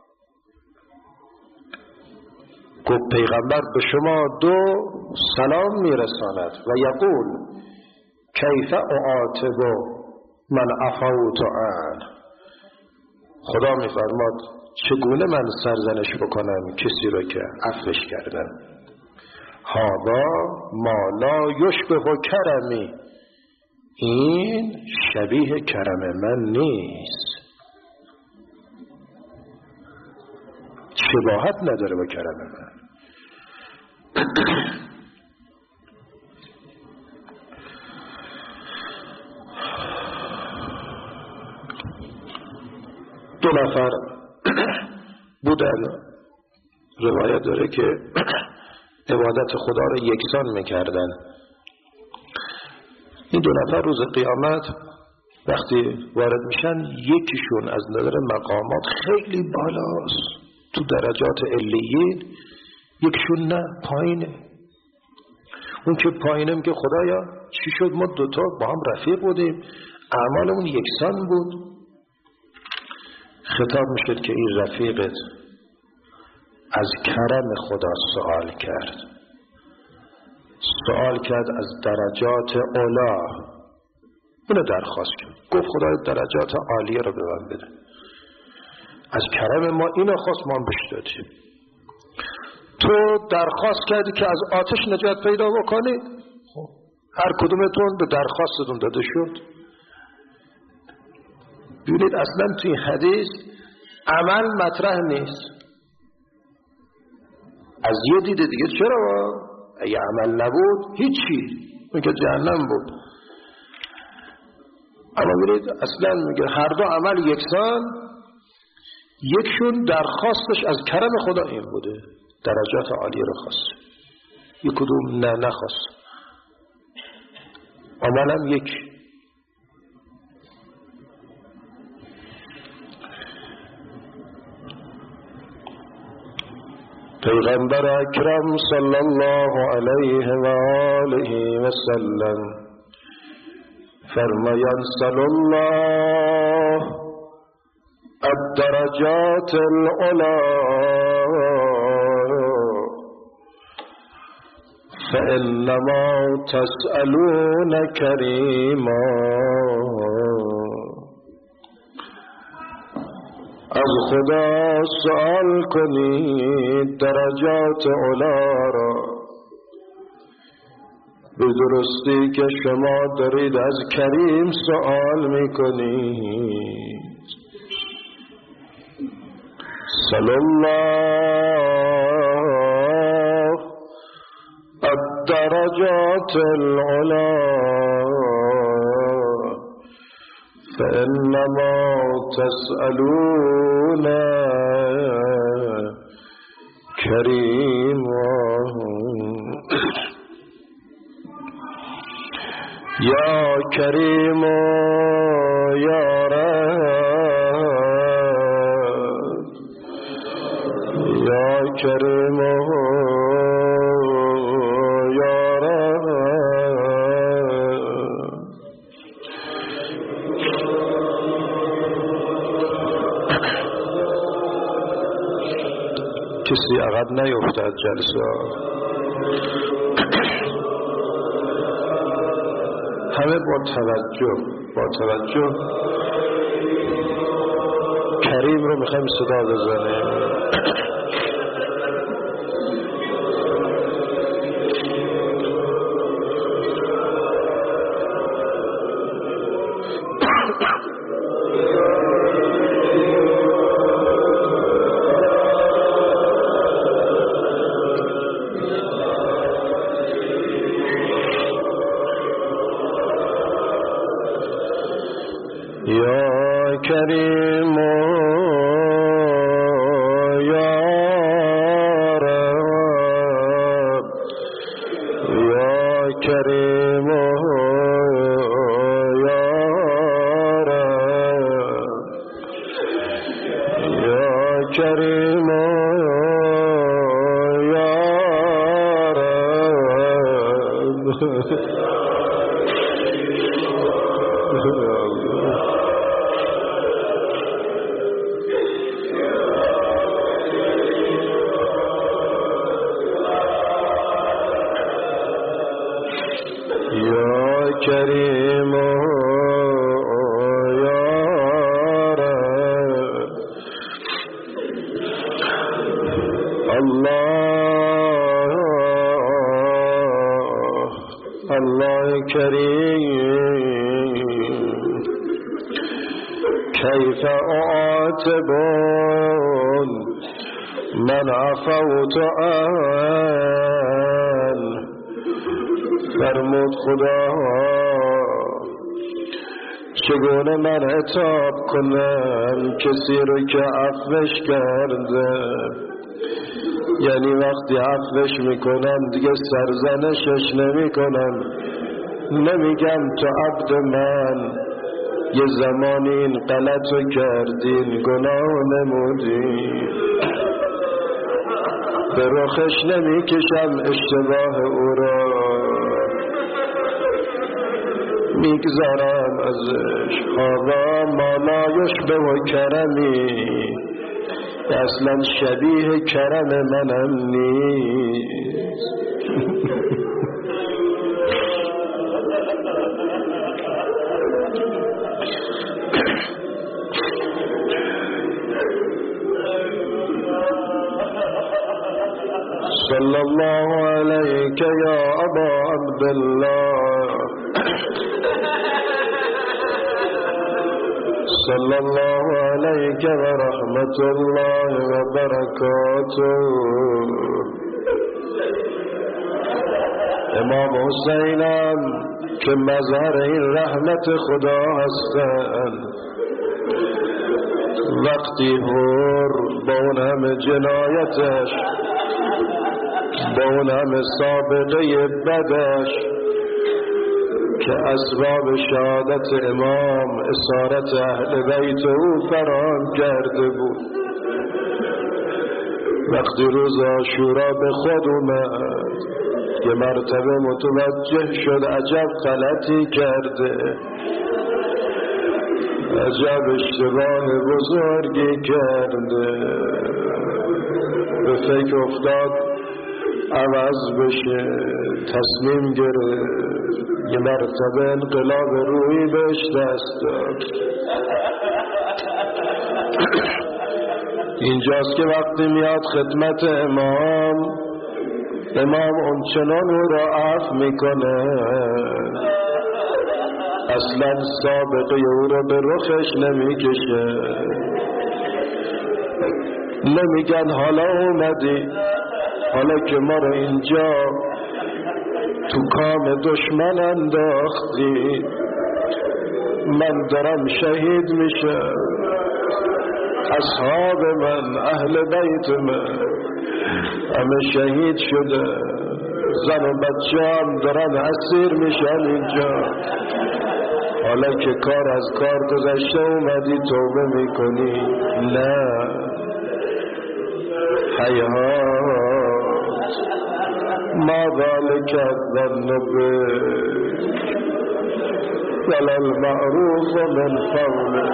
Speaker 1: گفت پیغمبر به شما دو سلام میرساند و یقول کیف اعاتب من عفوت عنه، خدا میفرماد چگونه من سرزنش بکنم کسی رو که عفوش کردم. هذا ما لا یشبه کرمی، این شبیه کرم من نیست، شباهت نداره با کرم من. دو نفر بودن، روایت داره که عبادت خدا رو یکسان میکردن. این دو نفر روز قیامت وقتی وارد میشن یکیشون از نظر مقامات خیلی بالاست تو درجات علیین، یکیشون نه پایینه. اون که پایینه که خدایا چی شد ما دوتا با هم رفیق بودیم اعمالمون یکسان بود. خطاب میشد که این رفیقت از کرم خدا سوال کرد از درجات علا، اونو درخواست کرد، گفت خدای درجات عالیه رو به من بده، از کرم ما اینو خواست ما بهش دادیم. تو درخواست کردی که از آتش نجات پیدا بکنی، هر کدومتون به درخواستتون داده شد. ببینید اصلا توی حدیث عمل مطرح نیست. از یه دیده دیگه چرا؟ اگه عمل نبود هیچی، اون که جهنم بود. اما ببینید اصلا میگه هر دو عمل یکسان، یکشون درخواستش از کرم خدا این بوده، درجات عالی رو خواست، یک کدوم نخواست، عملم یک. پیغمبر اکرم صلی الله علیه و آله و سلم فرمایند صلی الله الدرجات العلا فانما تسألون کریما، از خدا سوال کنید درجات علا را به درستی که شما دارید از کریم سوال میکنید. صلی الله الدرجات العلا فإنما تسألون کریم. یا کریم یا رب یا کریم یا رب. کسی عقب نیفتد جلسه، همه با توجه کریم رو میخوایم صدا بزنیم. یا کریم یا رب یا کریم یا رب یا کریم یا کریم یا رب. الله کریم کیف اعاتب من عفوت عنه. فرمود خدا چگونه من عتاب کنم کسی رو که عفوش کرده؟ یعنی وقتی عفوش میکنم دیگه سرزنشش نمیکنم، نمیگم تو عبد من یه زمانی این غلط رو کردین، گناه نمودین، به رخش نمیکشم اشتباه او را، میگذارم ازش. هذا ما لا یشبه کرمی، اصلا شبیه کرم منم نیست. صلی الله علیک یا ابا عبدالله، صلی الله علیک و رحمت الله و برکاته. امام حسینم که مظهر این رحمت خدا هستند، وقتی هور با اون همه جنایتش، با اون همه سابقه بدش که اسباب شهادت امام اسارت اهل بیت او فراهم کرده بود، وقتی روز عاشورا به خود اومد که مرتبه متوجه شد عجب غلطی کرده، عجب اشتباه بزرگی کرده، به فکر افتاد عوض بشه، تصمیم گرفت یه مرتبه انقلاب روحی بهش دست داد. اینجاست که وقتی میاد خدمت امام اونچنان او را عفو میکنه، اصلا سابقه او را به رخش نمیکشه، نمیگن حالا اومدی، حالا که ما رو اینجا تو کام دشمن انداختی، من دارم شهید میشم، اصحاب من اهل بیت من همه شهید شده، زن و بچه هم دارن اسیر میشن اینجا. حالا که کار از کار گذشته اومدی توبه میکنی؟ نه، حیات ما ذلك الذنب ولا المعروف من قوله.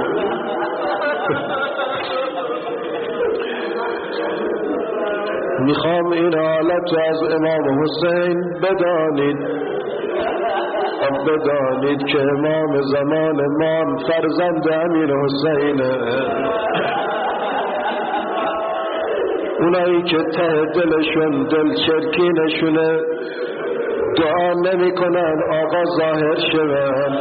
Speaker 1: میخوام این حالت از امام حسین بدانید که امام زمان ما فرزند امیر حسینه. اونایی که ته دلشون دل چرکینشونه دعا نمی کنن آقا ظاهر شون.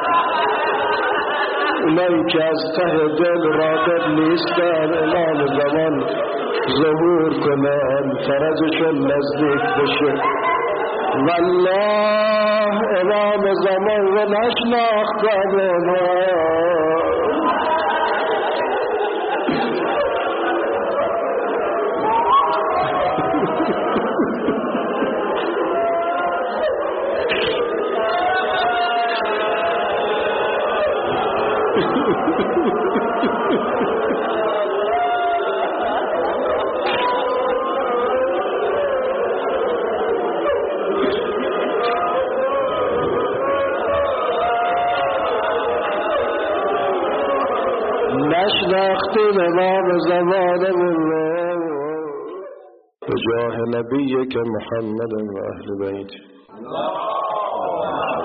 Speaker 1: اونایی که از ته دل راغب نیستن امام زمان ظهور کنن فرجشون نزدیک بشه. والله امام زمان و نشناختن نشناختیم امام زمانمون به جاه نبیک محمد و اهل بیت.